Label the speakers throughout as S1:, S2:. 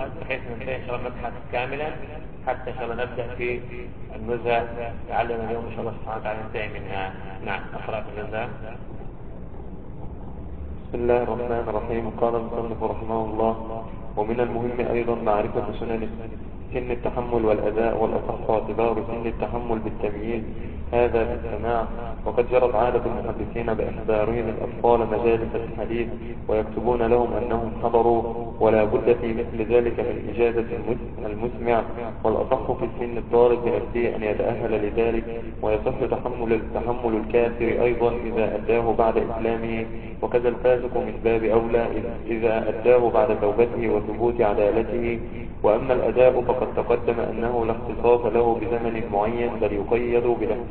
S1: بحيث ننتهي إن شاء الله نبحث كاملا حتى إن شاء الله نبدأ في النزهة لعلنا اليوم إن شاء الله سبحانه وتعالى ننتهي منها. نعم، أقرأ في النزهة.
S2: بسم الله الرحمن الرحيم. قال المصنف رحمه الله: ومن المهم أيضا معرفة سن التحمل والأداء، والأصح اعتبار سن التحمل بالتمييز هذا بالسماع. وقد جرت عادة المحدثين بإحضارهم الأطفال مجالس الحديث ويكتبون لهم أنهم حضروا، ولا بد في مثل ذلك من إجازة المسمع. والأصح في السن الطالب بنفسه أن يتأهل لذلك، ويصح تحمل الكافر أيضا إذا أداه بعد إسلامه، وكذا الفاسق من باب أولى إذا أداه بعد توبته وثبوت عدالته. وأما الأداء فقد تقدم أنه لا اختصاص له بزمن معين، بل يقيد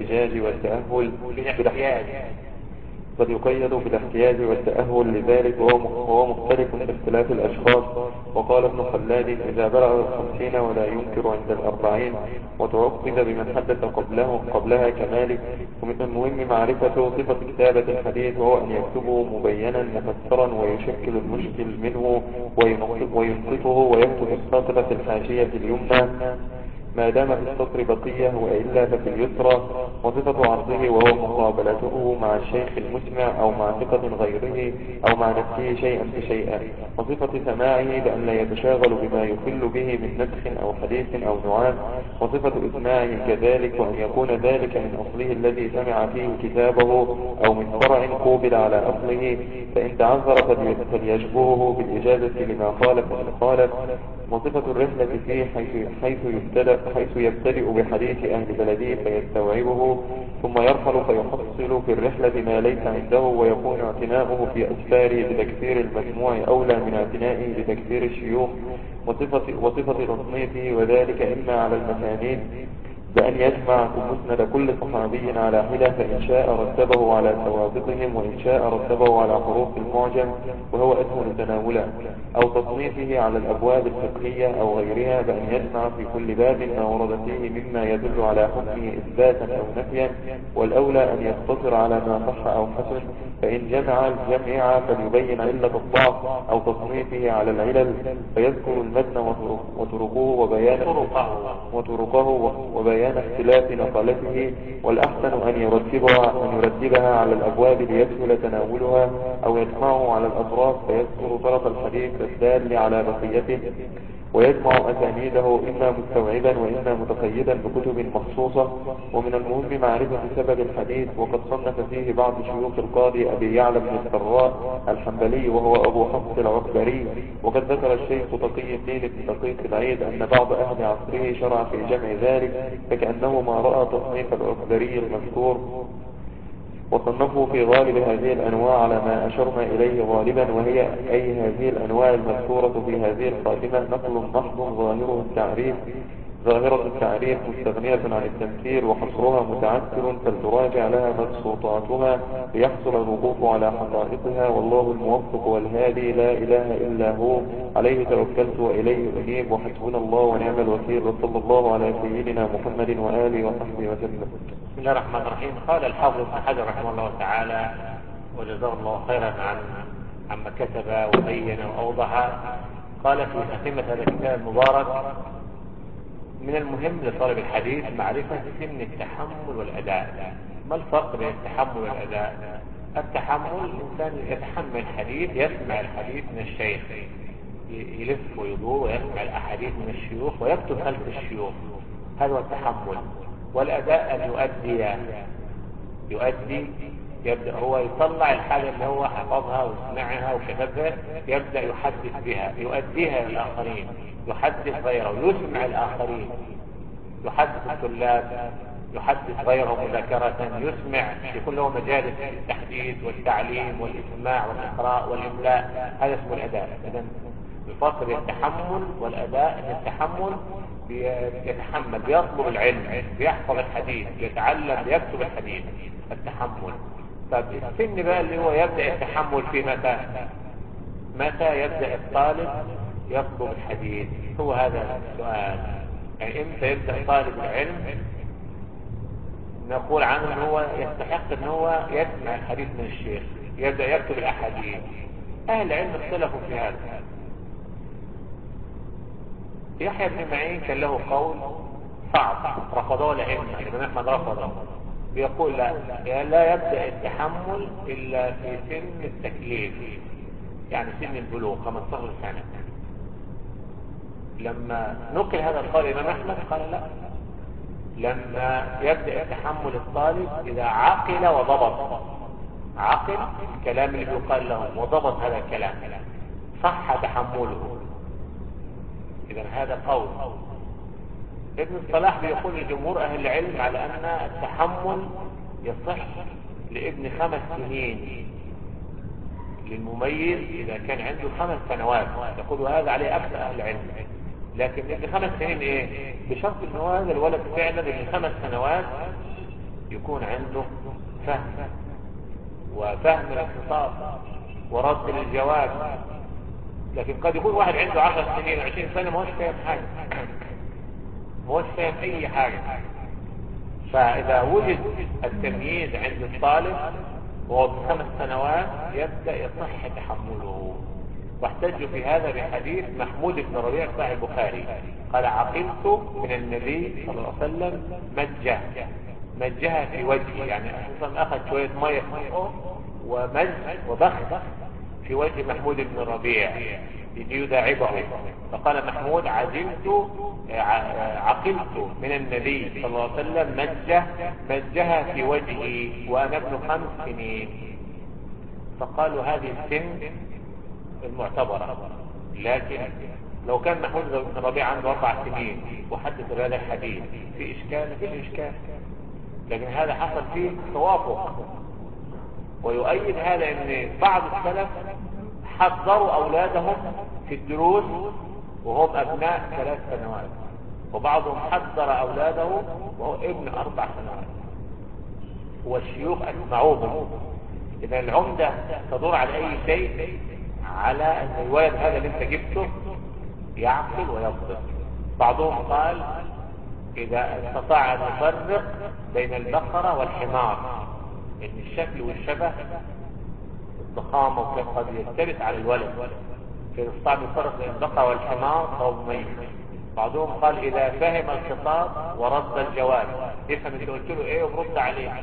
S2: بالاحتياج والتأهل لذلك، وهو مختلف باختلاف الأشخاص. وقال ابن خلاد: إذا بلغ 50 ولا ينكر عند 40، وتعقد بمن حدث قبلها كمالك. ومن المهم معرفة صفة كتابة الحديث، وهو أن يكتبه مبينا مفسرا ويشكل المشكل منه وينقطه، ويكتب الساقط في الحاشية اليمنى ما دام في السطر بقية، وإلا ففي اليسرى. وصفة عرضه وهو مقابلته مع الشيخ المسمع أو مع ثقة غيره أو مع نفسه شيئا فشيئا. وصفة سماعه بأن لا يتشاغل بما يخل به من نسخ أو حديث أو نعاس. وصفة إسماعه كذلك، وأن يكون ذلك من أصله الذي سمع فيه كتابه، أو من فرع قوبل على أصله، فإن تعذر فليشبهه بالإجازة لما خالف. وصفة الرحلة فيه حيث يبتدئ بحديث أهل بلده فيستوعبه، ثم يرحل فيحصل في الرحلة ما ليس عنده، ويكون اعتناؤه في أسفاره بتكثير المجموع أولى من اعتنائه بتكثير الشيوخ. وصفة تصنيفه، وذلك إما على المسانيد بأن يجمع مسند كل صحابي على حدة، فإن شاء رتبه على ثوابتهم، وإن شاء رتبه على حروف المعجم، وهو اسم متناولا. أو تصنيفه على الأبواب الفقهية أو غيرها، بأن يجمع في كل باب ما ورد فيه مما يدل على حكمه إثباتا أو نفيا، والأولى أن يقتصر على ما صح أو حسن. فإن جمع الجميع فليبين علة الضعف. أو تصنيفه على العلل فيذكر المتن وطرقه وبيان اختلاف نقلته. والأحسن أن يرتبها على الأبواب ليسهل تناولها، أو يجمعه على الأطراف فيذكر طرف الحديث الدال على بقيته، ويجمع أسانيده إما مستوعبا وإما متقيدا بكتب مخصوصة. ومن المهم معرفة سبب الحديث، وقد صنف فيه بعض شيوخ القاضي أبي يعلى بن الفراء الحنبلي، وهو أبو حفص العكبري. وقد ذكر الشيخ تقي الدين بن دقيق العيد أن بعض أهل عصره شرع في جمع ذلك، فكأنه ما رأى تصنيف العكبري المذكور، وصنفوا في غالب هذه الأنواع على ما أشرنا إليه غالبا، وهي أي هذه الأنواع المذكورة في هذه الخاتمة نقل محض ظاهرة التعريف مستغنية عن التمثيل، وحصرها متعثر، فلتراجع لها مبسوطاتها ليحصل الوقوف على حقائقها. والله الموفق والهادي، لا إله إلا هو، عليه توكلت وإليه أنيب، وحسبنا الله ونعم الوكيل، وصلى الله على سيدنا محمد وآله وصحبه وسلم.
S1: بسم الله الرحمن الرحيم. قال الحافظ ابن حجر رحمه الله تعالى وجزاه الله خيرا عما كتب وبين وأوضح، قال في خاتمة هذا الكتاب المبارك: من المهم لطالب الحديث معرفة سن التحمل والأداء. ما الفرق بين التحمل والأداء؟ التحمل الإنسان يتحمل الحديث، يسمع الحديث من الشيخ، يلف ويدور ويسمع الأحاديث من الشيوخ ويكتب خلف الشيوخ، هذا هو التحمل. والأداء أن يؤدي، يبدأ هو يطلع الحاجة اللي هو حفظها وسمعها وكتبها، يبدأ يحدث بها، يؤديها للآخرين، يحدث غيره، يسمع الآخرين، يحدث الطلاب، يحدث غيره مذاكرة، يسمع، يكون له مجالس التحديث والتعليم والإسماع والإقراء والإملاء، هذا اسمه الأداء. إذن الفرق بين التحمل والأداء أن التحمل يتحمل، بيطلب العلم، بيحفظ الحديث، بيتعلم، بيكتب الحديث، التحمل. طب السن بقى اللي هو يبدأ التحمل في متى يبدأ الطالب يطلب الحديث؟ هو هذا السؤال، يعني امتى يبدأ طالب العلم نقول عنه ان هو يستحق ان هو يسمع الحديث من الشيخ، يبدأ يكتب الأحاديث؟ أهل العلم اختلفوا في هذا. يحيى بن معين كان له قول صعب رفضه الأئمة، الإمام أحمد رفضه، بيقول لا يبدأ التحمل إلا في سن التكليف، يعني سن البلوغ 15 سنة. لما نقل هذا القول الإمام أحمد قال لا، لما يبدأ التحمل الطالب إذا عقل وضبط، عقل الكلام اللي بيقال له وضبط هذا الكلام صح تحمله. إذا هذا قول. ابن الصلاح بيقول لجمهور أهل العلم على أن التحمل يصح لابن 5 سنين، للمميز إذا كان عنده 5 سنوات، يقول هذا عليه أكثر أهل العلم. لكن ابن 5 سنين إيه؟ بشرط أنه هذا الولد فعلا ابن 5 سنوات يكون عنده فهم وفهم الخطاب ورد للجواب. لكن قد يكون واحد عنده 10 سنين 20 سنة ما هوش فاهم حاجة، ما هوش فاهم أي حاجة. فإذا وجد التمييز عند الطالب وهو ب5 سنوات يبدأ يصح تحمله. واحتجوا في هذا بحديث محمود بن ربيع صاحب البخاري قال عقلت من النبي صلى الله عليه وسلم مجها في وجهي، يعني أصلا أخذ شوية مية في بقه ومج وبخ في وجه محمود بن ربيع ليداعبه. فقال محمود عقلت من النبي صلى الله عليه وسلم مجها في وجهي وأنا ابن 5 سنين. فقالوا هذه السن المعتبرة. لكن لو كان محمود بن ربيع عنده 4 سنين وحدث بهذا الحديث في إشكال؟ فيش إشكال. لكن هذا حصل فيه توافق. ويؤيد هذا ان بعض السلف حضروا اولادهم في الدروس وهم ابناء 3 سنوات، وبعضهم حضر اولاده وهو ابن 4 سنوات، والشيوخ اسمعوهم. اذا العمدة تدور على اي شيء على ان الولد هذا اللي انت جبته يعقل ويضبط. بعضهم قال اذا استطاع ان يفرق بين البقرة والحمار، ان الشكل والشبه الضخامة قد يختلف على الولد، فإذا استطاع ان يفرق بين البقرة والحمار فهو مميز. بعضهم قال اذا فهم الخطاب ورد الجواب، يفهم انت قلت له ايه وبرد عليه.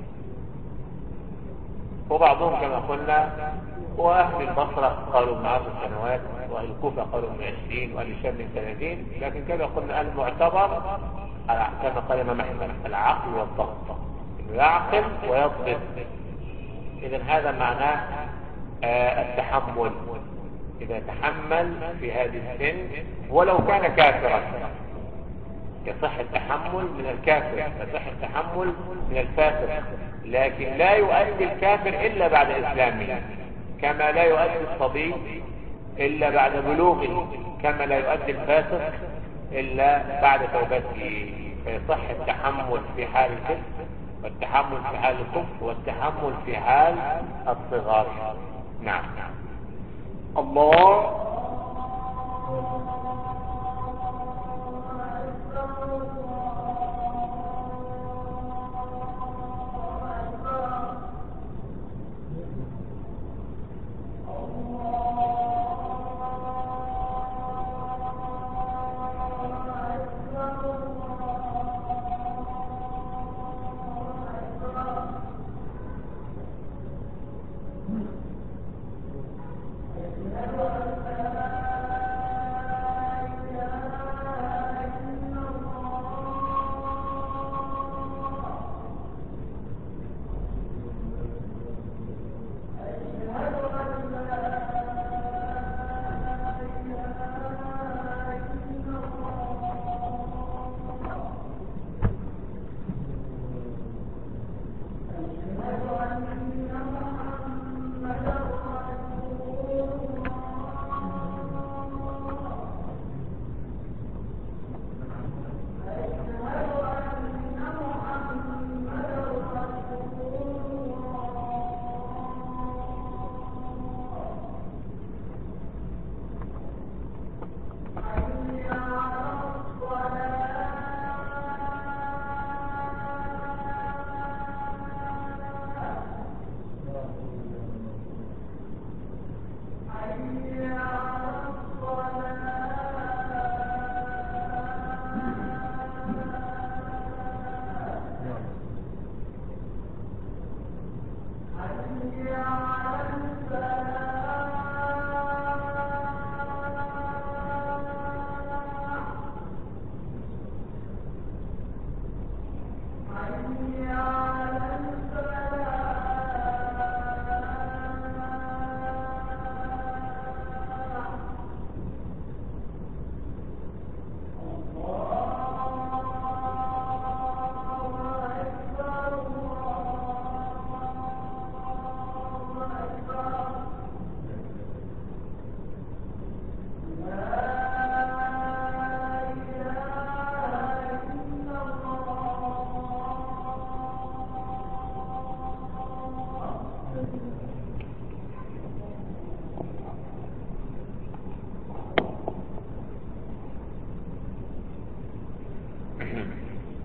S1: وبعضهم كما قلنا، واهل البصرة قالوا من 10 سنوات، واهل الكوفة قالوا من 20، واهل الشام من 30. لكن كما قلنا المعتبر كما قال الإمام أحمد العقل والضبط، انه يعقل ويضبط. اذا هذا معناه التحمل. اذا تحمل في هذه السن ولو كان كافرا يصح التحمل من الكافر، يصح التحمل من الفاسق، لكن لا يؤدي الكافر الا بعد اسلامه، كما لا يؤدي الصبي الا بعد بلوغه، كما لا يؤدي الفاسق الا بعد توبته. فيصح التحمل في حال الكفر، والتحمل في حال الكفر، والتحمل في حال الصغار. نعم.
S3: الله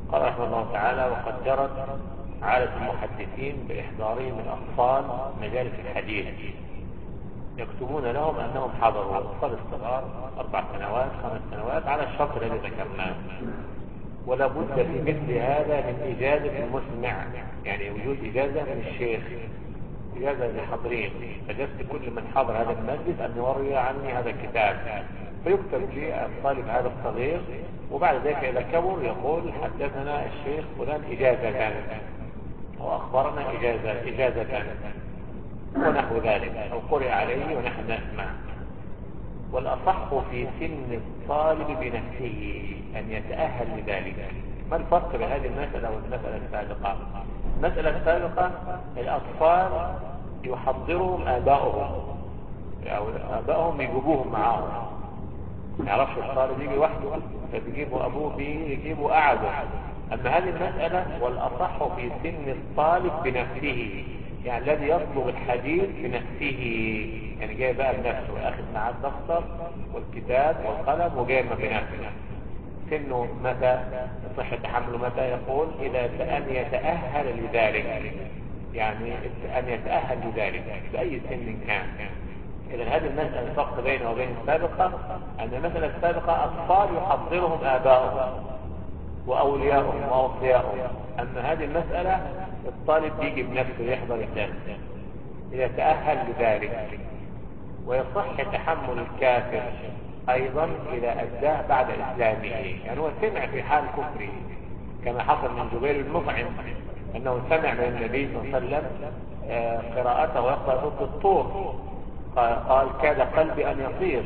S1: قال رحمه الله تعالى: وقد جرت عادة المحدثين بإحضارهم الأطفال مجالس الحديث، يكتبون لهم أنهم حضروا الأطفال الصغار 4 سنوات 5 سنوات على الشرط الذي ذكرناه. ولا بد في مثل هذا من إجازة المسمع، يعني وجود إجازة من الشيخ، إجازة للحاضرين: أجزت كل من حضر هذا المجلس أن يروي عني هذا الكتاب، فيكتب لي الطالب هذا الصغير، وبعد ذلك إذا كبر يقول: حدثنا الشيخ فلان إجازة، وأخبرنا إجازة ونحو ذلك، أو قرئ عليه ونحن نسمع. والأصح في سن الطالب بنفسه أن يتأهل لذلك. ما الفرق بين هذه المسألة والمسألة السابقة؟ المسألة السابقة الأطفال يحضرهم آباؤهم، أو آباؤهم يجيبوهم معاهم، ما يعرفش الطالب يجي وحده فبيجيبوا أبوه بيجيبوا أعده. أما هذه المسألة والأصح في سن الطالب بنفسه، يعني الذي يطلب الحديث بنفسه، يعني جاي بقى بنفسه، أخذ معاه الدفتر والكتاب والقلم وجاي بنفسه. سنه متى صحة تحمله متى؟ يقول إذا أن يتأهل لذلك، يعني أن يتأهل لذلك بأي سن كان. إذا هذه المسألة الفرق بينه وبين السابقة، أن المسألة السابقة أطفال يحضرهم آباؤهم وأولياؤهم وأوصياؤهم، أما هذه المسألة الطالب يجي بنفسه يحضر الدرس إذا تأهل لذلك. ويصح تحمل الكافر أيضا إذا أداه بعد إسلامه، يعني هو سمع في حال كفره، كما حصل من جبير بن مطعم أنه سمع من النبي صلى الله عليه وسلم قراءته ويقرأ ضد الطور، قال: كاد قلبي أن يطير.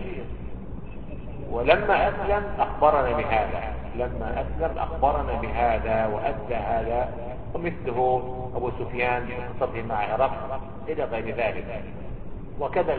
S1: ولما أسلم أخبرنا بهذا، لما أسلم أخبرنا بهذا وأدى هذا، ومثله أبو سفيان بقصته مع هرقل إلى غير ذلك. وكذا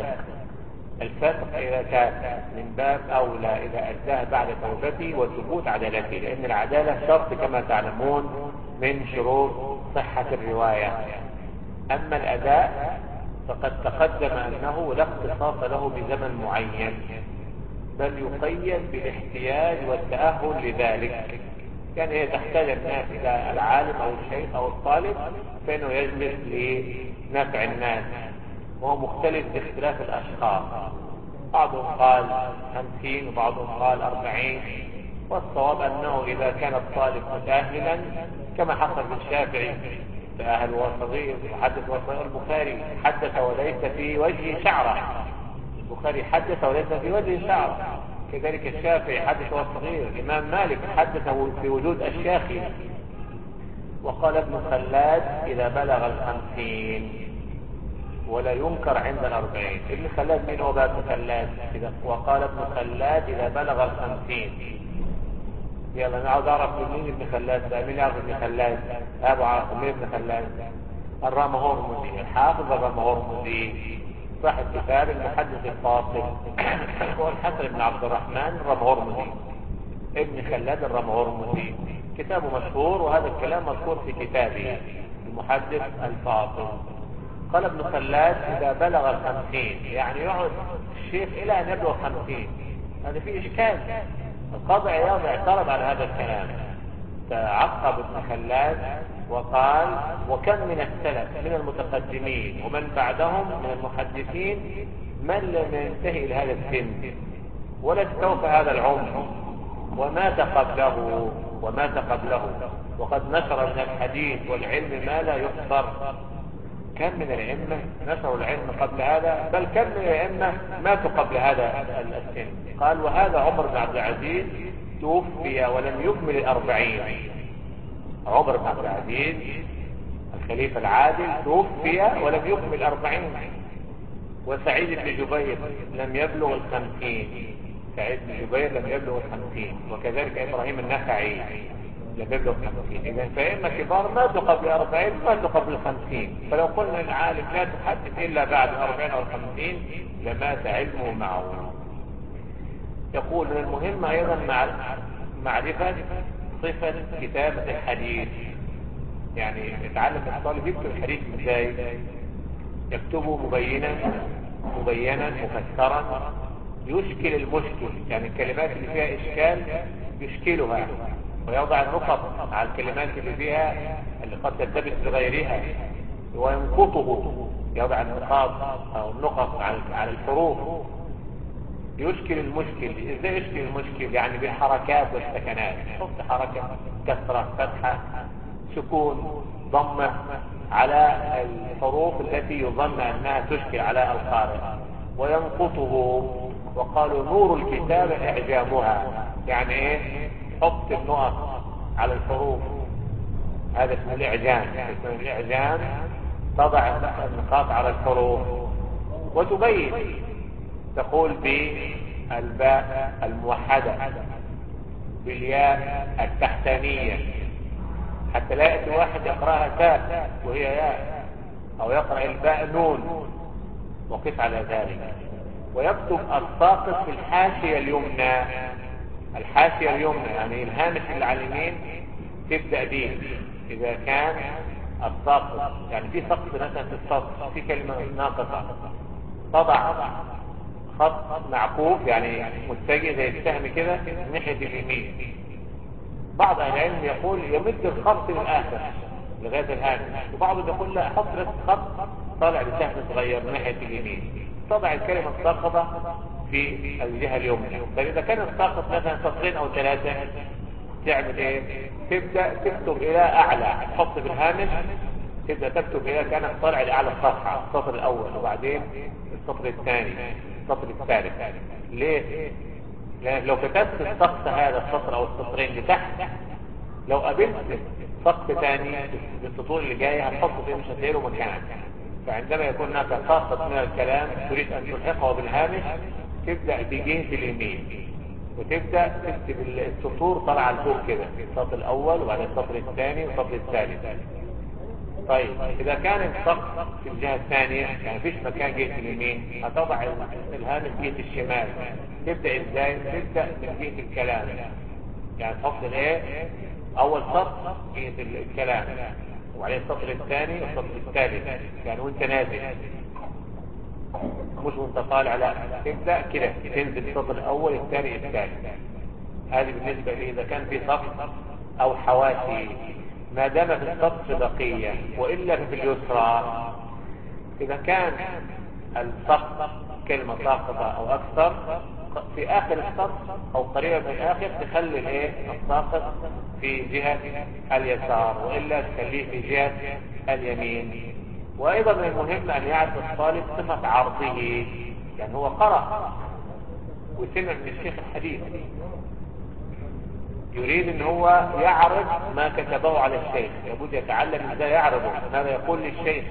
S1: الفاسق إذا كان من باب أولى إذا أداه بعد توبته وثبوت عدالته، لأن العدالة شرط كما تعلمون من شروط صحة الرواية. أما الأداء فقد تقدم أنه لا اختصاص له بزمن معين، بل يقيد بالاحتياج والتأهل لذلك. يعني هي تحتاج الناس إلى العالم أو الشيخ أو الطالب، فإنه يجلس لنفع الناس، وهو مختلف باختلاف الأشخاص، بعضهم قال 50 وبعضهم قال 40. والصواب أنه إذا كان الطالب متأهلا كما حصل بالشافعي، تأهل وهو صغير وحدث وهو صغير. البخاري حدث وليس في وجهه شعره، البخاري حدث وليس في وجهه شعره. كذلك الشافعي حدث وهو صغير. الإمام مالك حدث في وجود أشياخه. وقال ابن خلاد: إذا بلغ 50 ولا ينكر عند 40. ابن خلاد من هو بقى ابن خلاد؟ وقال ابن خلاد: إذا بلغ 50. يلا نعود أعرف مين ابن خلاد، مين يعرف ابن خلاد؟ أبو عاصم. مين ابن خلاد؟ الرامهرمزي، الحافظ الرامهرمزي صاحب كتاب المحدث الفاصل، هو الحسن بن عبد الرحمن الرامهرمزي، ابن خلاد الرامهرمزي، كتابه مشهور، وهذا الكلام مذكور في كتابه المحدث الفاصل. قال ابن خلاد: إذا بلغ 50، يعني يقعد الشيخ إلى أن يبلغ 50. هذا فيه إشكال. القاضي عياض اعترض على هذا الكلام، فعقب ابن خلاد وقال: وكم من السلف من المتقدمين ومن بعدهم من المحدثين من لم ينتهي إلى هذا السن ولا استوفى هذا العمر ومات قبله، وقد نشر من الحديث والعلم ما لا يحصر. كم من الأئمة نشروا العلم قبل هذا، بل كم من الأئمة ماتوا قبل هذا السن. قال: وهذا عمر بن عبد العزيز توفي ولم يكمل 40. عمر بن عبد العزيز الخليفة العادل توفي ولم يكمل 40. وسعيد بن جبير لم يبلغ 50. سعيد بن جبير لم يبلغ 50، وكذلك إبراهيم النخعي لم يبلغ 50. إذا فإن كبار ماتوا قبل 40 ماتوا قبل 50. فلو قلنا العالم لا تحدث إلا بعد 40 أو 50 لمات علمه معه. يقول: من المهم أيضا معرفة صفة كتابة الحديث، يعني يتعلم الطالب يكتب الحديث ازاي. يكتبه مبينا مفسرا، يشكل المشكل، يعني الكلمات اللي فيها إشكال يشكلها، ويضع النقط على الكلمات اللي فيها اللي قد تلتبس بغيرها، وينقطه، يضع النقاط أو النقط على الحروف. يشكل المشكل. ازاي يشكل المشكل؟ يعني بالحركات والسكنات، حط حركة، كسرة، فتحة، سكون، ضمة على الحروف التي يظن انها تشكل على القارئ، وينقطه. وقالوا نور الكتاب اعجامها، يعني ايه؟ حط النقط على الحروف، هذا اسمه الاعجام. اسمه الاعجام، تضع النقاط على الحروف وتبين، تقول بالباء الموحدة، بالياء التحتانية، حتى لا يأتي واحد يقرأها تاء وهي ياء، أو يقرأ الباء نون، وقف على ذلك. ويكتب الساقط في الحاشية اليمنى. الحاشية اليمنى يعني الهامش اللي على اليمين تبدأ به. إذا كان الساقط يعني في سقط مثلا في السطر، في كلمة ناقصة، تضع خط معكوف يعني متجه زي السهم كده ناحية اليمين. بعض اهل العلم يقول يمد الخط للاخر لغايه الهامش، وبعضهم يقول لا، حط بس خط طالع بسهم صغير ناحيه اليمين، تضع الكلمه الساقطه في الجهه اليمنى. فاذا كان الساقط مثلا سطرين او ثلاثه، تعمل ايه؟ تبدا تكتب الى اعلى، تحط بالهامش، تبدا تكتب الى كانك طالع لاعلى الصفحه، السطر الاول، وبعدين السطر الثاني، السطر الثالث. ليه؟ لأن لو كتبت السقط هذا السطر او السطرين لتحت، لو قابلت سقط ثاني بالسطور اللي جايه هتحطه فيه، مش هتلاقي له مكان. فعندما يكون هناك ساقط من الكلام تريد ان تلحقه بالهامش، تبدا بجهه اليمين وتبدا تكتب السطور طالعه لفوق كده، السطر الاول وبعدين السطر الثاني والسطر الثالث. طيب اذا كان السقط في الجهه الثانيه يعني مفيش مكان جهه اليمين، هتضع الهامش جهه الشمال. تبدا ازاي؟ تبدا من جهه الكلام، يعني تحط الايه؟ اول سطر جهه الكلام، وبعدين السطر الثاني والسطر الثالث، يعني وانت نازل مش وانت طالع، لا، تبدا كده تنزل السطر الاول الثاني الثالث. هذه بالنسبه لي اذا كان في سقط او حواشي. ما دام في السطر بقيه، والا في اليسرى. اذا كان السقط كلمه ساقطه او اكثر في اخر السطر او قريبا من الاخر، تخلي الايه؟ الساقط في جهه اليسار، والا تخليه في جهه اليمين. وايضا من المهم ان يعرف الطالب صفه عرضه، يعني هو قرأ وسمع من الشيخ الحديث، يريد ان هو يعرض ما كتبه على الشيخ، لابد يتعلم ازاي يعرضه، ماذا يقول للشيخ،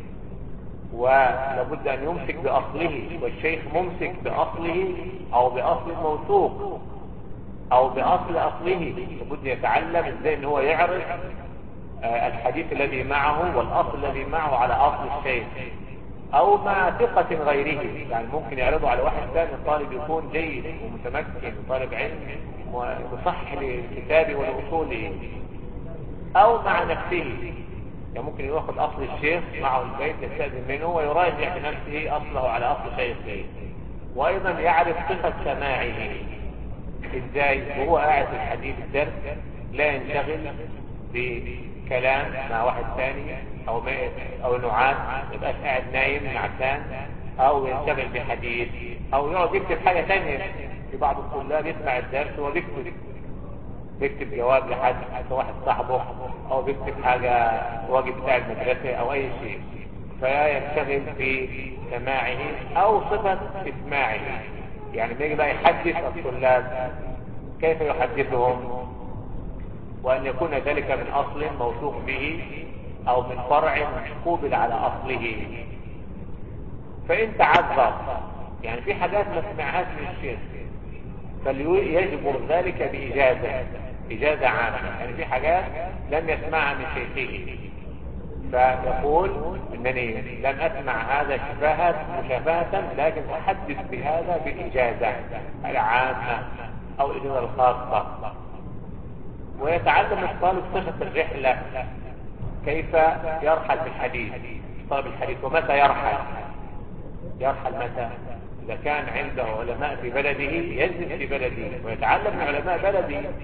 S1: ولابد ان يمسك باصله، والشيخ ممسك باصله او باصل موثوق او باصل اصله. لابد يتعلم ازاي ان هو يعرض الحديث الذي معه والاصل الذي معه على اصل الشيخ، او مع ثقة غيره. يعني ممكن يعرضه على واحد ثاني، طالب يكون جيد ومتمكن وطالب علم مصحح للكتاب ولأصوله، او مع نفسه. يعني ممكن ياخذ اصل الشيخ معه البيت، يستأذن منه ويراجع بنفسه اصله على اصل شيخه. وايضا يعرف صفة سماعه ازاي وهو قاعد في الحديث الدرس، لا ينشغل بكلام مع واحد ثاني او نعاس، يبقاش قاعد نايم نعسان، او ينشغل بحديث، او يقعد يكتب حاجة ثانية. في بعض الطلاب يسمع الدرس بيكتب جواب لحد واحد صاحبه، او بيكتب حاجة واجب بتاع المدرسة او اي شيء، فينشغل في سماعه او صفة اسماعه. يعني بيجي بقى يحدث الطلاب كيف يحدثهم، وان يكون ذلك من اصل موثوق به او من فرع قوبل على اصله. فان تعذر، يعني في حاجات ما سمعهاش من الشيخ، فليجبر ذلك بإجازة عامة. يعني في حاجات لم يسمعها من شيخه، فيقول انني لم اسمع هذا مشافهة، لكن احدث بهذا بالإجازة العامة او الإجازة الخاصة. ويتعلم الطالب صفة الرحلة، كيف يرحل في الحديث، طالب الحديث، ومتى يرحل متى. إذا كان عنده علماء في بلده ينزل في بلده ويتعلم من علماء بلده،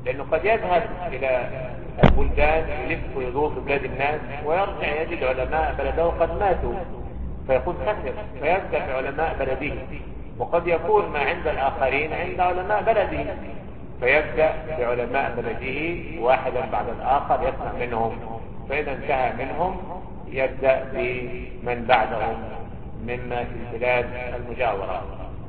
S1: لأنه قد يذهب إلى البلدان يلف ويدور في بلاد الناس ويرجع يجد علماء بلده قد ماتوا فيكون خسر، فيبدأ بعلماء بلده. وقد يكون ما عند الآخرين عند علماء بلده، فيبدأ بعلماء بلده واحدا بعد الآخر يسمع منهم، فإذا انتهى منهم يبدأ بمن بعدهم مما في البلاد المجاورة،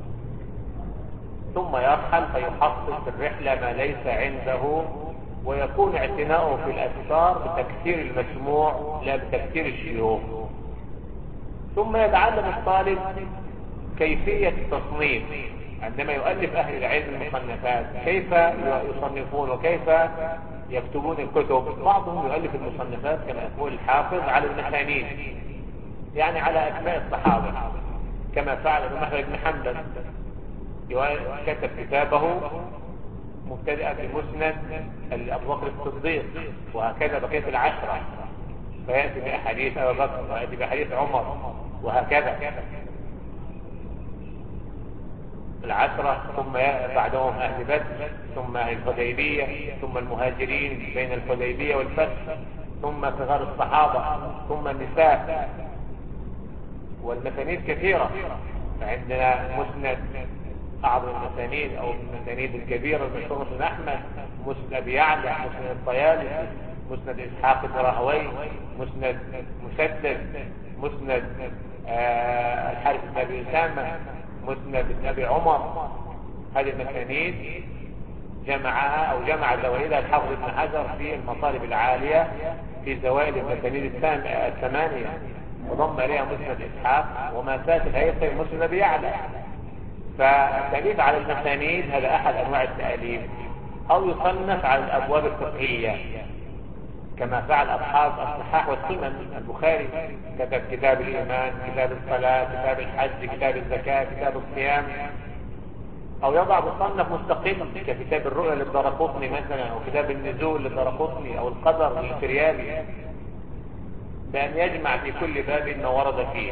S1: ثم يرحل فيحصل في الرحلة ما ليس عنده، ويكون اعتناؤه في الأسفار بتكثير المسموع لا بتكثير الشيوخ. ثم يتعلم الطالب كيفية التصنيف عندما يؤلف أهل العلم المصنفات، كيف يصنفون وكيف يكتبون الكتب. بعضهم يؤلف المصنفات كما يقول الحافظ على المسانيد، يعني على أسماء الصحابة، كما فعل أحمد بن حنبل، كتب كتابه مبتدئا بمسند أبو بكر الصديق، وهكذا بقية العشرة، فيأتي بأحاديث أبو بكر ويأتي بأحاديث عمر وهكذا العشرة، ثم بعدهم أهل بدر، ثم الحديبية، ثم المهاجرين بين الحديبية والفتح، ثم صغار الصحابة، ثم النساء. والمسانيد كثيرة، فعندنا مسند أعظم المسانيد أو المسانيد الكبيرة المشهورة مسند أحمد، مسند أبي يعلى، مسند الطيالسي، مسند إسحاق بن راهويه، مسند مسدد، مسند الحارث بن أبي أسامة، مسند ابن أبي عمر. هذه المسانيد جمعها أو جمع زوائدها الحافظ ابن حجر في المطالب العالية في زوائد المسانيد الثمانية، وضم إليها مسند إسحاق وما فات الهيثم مسند أبي يعلى. فالتأليف على المسانيد هذا أحد أنواع التأليف، أو يصنف على الأبواب الفقهية كما فعل أصحاب الصحاح والسنن. البخاري كتب كتاب الإيمان، كتاب الصلاة، كتاب الحج، كتاب الزكاة، كتاب الصيام. أو يضع مصنف مستقل ككتاب الرؤيا للدارقطني مثلا، أو كتاب النزول للدارقطني، أو القدر للفريابي، بأن يجمع في كل باب ما ورد فيه.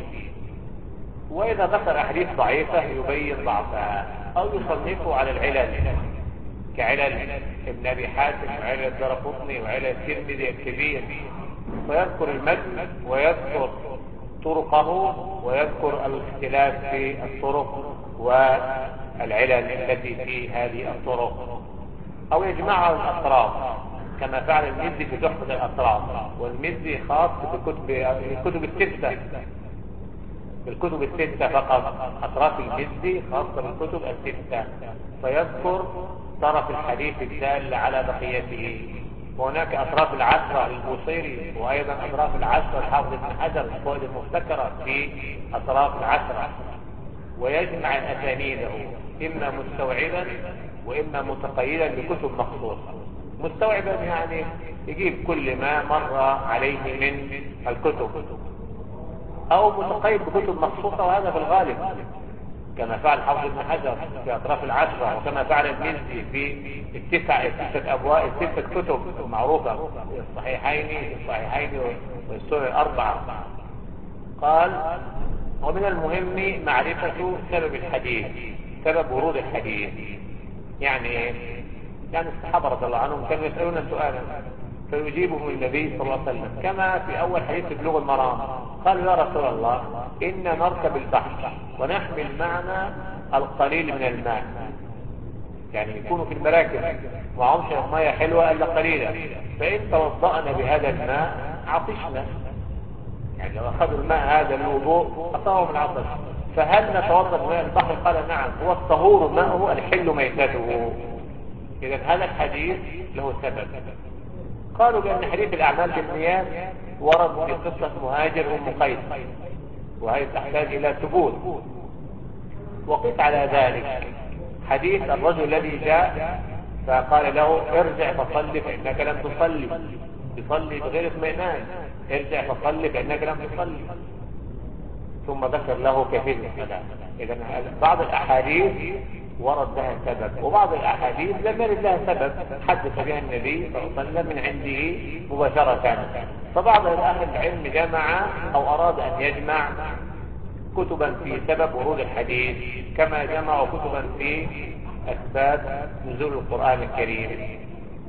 S1: وإذا ذكر أحاديث ضعيفة يبين ضعفها، أو يصنفه على العلل كعلل ابن أبي حاتم وعلل الدارقطني وعلل الترمذي الكبير، ويذكر المتن ويذكر طرقه ويذكر الاختلاف في الطرق والعلل التي في هذه الطرق. أو يجمعها الأطراف كما فعل المزي في تحفة الأطراف، والمزي خاص بالكتب الستة، بالكتب الستة فقط، أطراف المزي خاصة بالكتب الستة، فيذكر طرف الحديث الدال على بقيته. وهناك أطراف العشرة للبوصيري، وأيضا أطراف العشرة الحافظ ابن حجر الفوائد المبتكرة في أطراف العشرة. ويجمع أسانيده إما مستوعبا وإما متقيدا بكتب مخصوصة. مستوعبا يعني يجيب كل ما مر عليه من الكتب، أو متقيد بكتب مخصوصة، وهذا في الغالب كما فعل حافظ ابن حجر في أطراف العشرة، وكما فعل المزي في الستة أبواب، الستة كتب معروفة، الصحيحين والسنن الأربعة. قال: ومن المهم معرفة سبب الحديث، سبب ورود الحديث. يعني ايه؟ يعني الصحابة رضي الله عنهم كانوا يسألون سؤالا فيجيبهم النبي صلى الله عليه وسلم، كما في أول حديث بلوغ المرام. قالوا: يا رسول الله، إنا نركب البحر ونحمل معنا القليل من الماء، يعني يكونوا في المراكب وعمش المياه حلوة إلا قليلا، فإن توضأنا بهذا الماء عطشنا، يعني لو أخذوا الماء هذا للوضوء أصابهم العطش، فهل نتوضأ بماء البحر؟ قال: نعم، هو الطهور ماءه الحل ميتته. إذا هذا الحديث له سبب. قالوا بأن حديث الأعمال بالنيات ورد في قصة مهاجر أم قيس، وهي تحتاج إلى ثبوت. وقف على ذلك حديث الرجل الذي جاء فقال له: ارجع فصلي فإنك لم تصلي بغير اطمئنان، ارجع فصلي فإنك لم تصلي، ثم ذكر له كيفية الصلاة. إذا بعض الأحاديث ورد لها سبب، وبعض الأحاديث لم يرد لها سبب، حدث بها النبي صلى الله عليه وسلم من عنده مباشرة. فبعض أهل العلم جمع أو أراد أن يجمع كتبا في سبب ورود الحديث، كما جمعوا كتبا في أسباب نزول القرآن الكريم.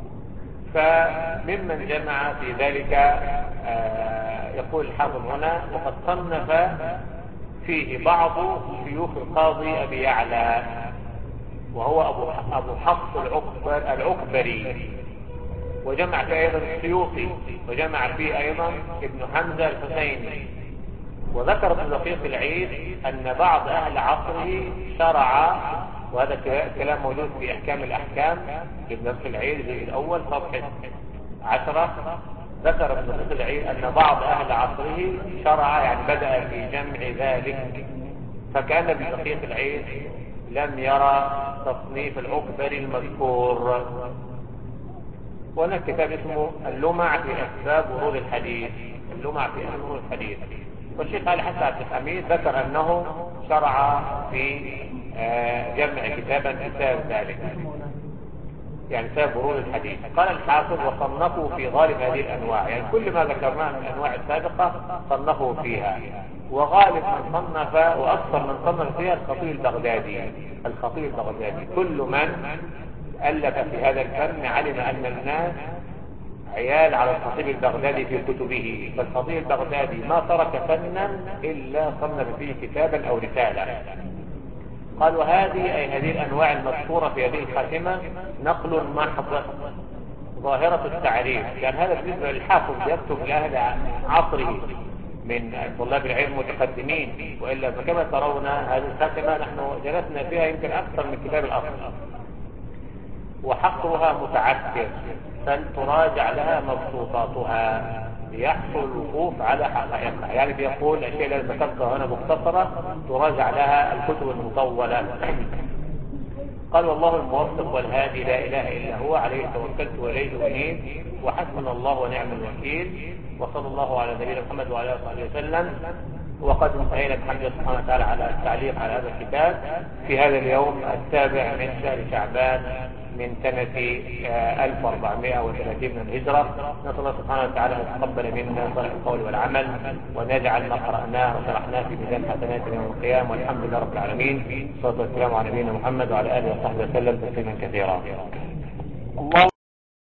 S1: فممن جمع في ذلك يقول الحافظ هنا: وقد صنف فيه بعض شيوخ القاضي أبي يعلى وهو أبو حفص العكبري، وجمع فيه أيضا السيوطي، وجمع فيه أيضا ابن حمزة الحسيني. وذكر ابن دقيق العيد أن بعض أهل عصره شرع، وهذا كلام موجود في أحكام الأحكام لابن دقيق العيد الجزء الأول صفحة 10. ذكر ابن دقيق العيد أن بعض أهل عصره شرع، يعني بدأ في جمع ذلك، فكان ابن دقيق العيد لم يرى تصنيف العكبري المذكور. وهناك كتاب اسمه اللمع في أسباب ورود الحديث، اللمع في أسباب ورود الحديث. والشيخ علي حسن عبد الحميد ذكر أنه شرع في جمع كتابا بسبب ذلك، يعني سبب ورود الحديث. قال الحافظ: وصنفوا في غالب هذه الأنواع، يعني كل ما ذكرناه من الأنواع السابقة صنفوا فيها. وغالب من صنف وأكثر من صنف فيها الخطيب البغدادي. الخطيب البغدادي كل من ألف في هذا الفن علم أن الناس عيال على الخطيب البغدادي في كتبه، فالخطيب البغدادي ما ترك فنا إلا صنف فيه كتابا أو رسالة. قال: وهذه أي هذه الأنواع المذكورة في هذه الخاتمة نقل محض ظاهرة التعريف، لأن هذا بالنسبة للحافظ يكتب لأهل عصره من طلاب العلم المتقدمين، وإلا فكما ترون هذه الخاتمة نحن جلسنا فيها يمكن أكثر من كتاب الأصل، وحقها متعسر، فلتراجع لها مبسوطاتها ليحصل الوقوف على حقائقها. يعني بيقول الشيء الذي ذكرته هنا مختصرة تراجع لها الكتب المطولة. قال: والله الموفق والهادي لا إله إلا هو، عليه توكلت وإليه أنيب، وحسبنا الله ونعم الوكيل، وصلى الله على نبينا محمد وعلى آله وصحبه وسلم. وقد انتهينا بحمد الله سبحانه وتعالى على التعليق على هذا الكتاب في هذا اليوم 7 من شهر شعبان من سنة 1430 من الهجرة. نسأل الله سبحانه وتعالى أن يتقبل منا صالح القول والعمل، ونجعل ما قرأناه وشرحناه في ميزان حسناتنا يوم القيامة، والحمد لله رب العالمين. والصلاة والسلام على نبينا محمد وعلى آله وصحبه وسلم تسليما كثيرا.